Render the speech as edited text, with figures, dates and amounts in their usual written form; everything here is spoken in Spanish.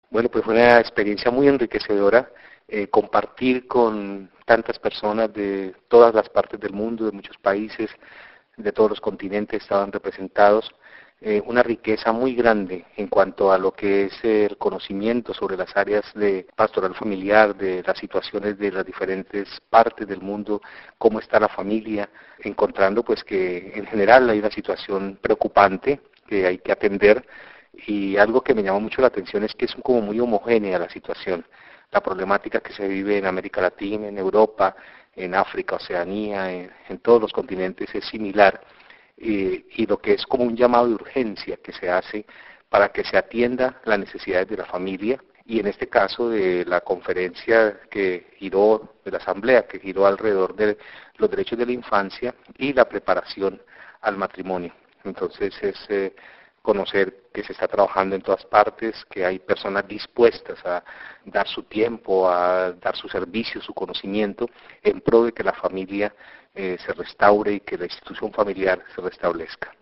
Bueno, pues fue una experiencia muy enriquecedora compartir con tantas personas de todas las partes del mundo, de muchos países, de todos los continentes estaban representados, una riqueza muy grande en cuanto a lo que es el conocimiento sobre las áreas de pastoral familiar, de las situaciones de las diferentes partes del mundo, cómo está la familia, encontrando pues que en general hay una situación preocupante que hay que atender y algo que me llama mucho la atención es que es como muy homogénea la situación. La problemática que se vive en América Latina, en Europa, en África, Oceanía, en todos los continentes es similar y lo que es como un llamado de urgencia que se hace para que se atienda las necesidades de la familia y en este caso de la conferencia que giró, de la asamblea que giró alrededor de los derechos de la infancia y la preparación al matrimonio. Entonces es conocer que se está trabajando en todas partes, que hay personas dispuestas a dar su tiempo, a dar su servicio, su conocimiento, en pro de que la familia se restaure y que la institución familiar se restablezca.